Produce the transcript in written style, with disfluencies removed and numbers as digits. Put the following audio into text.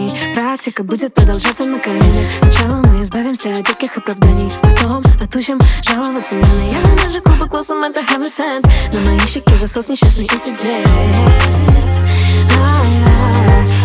желаний. Практика будет продолжаться на коленях. Сначала мы избавимся от детских оправданий, потом отучим жаловаться на Я намажу кубок лосом, это heaven sent. На моей щеке засос, несчастный инцидент.